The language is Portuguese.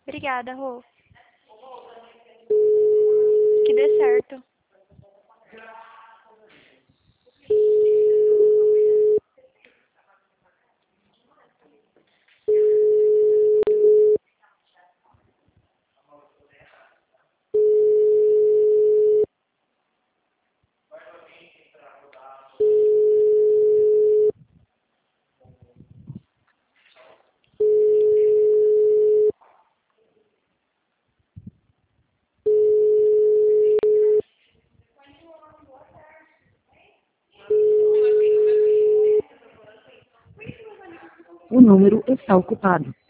Obrigada, Rô. Que dê certo. O número está ocupado.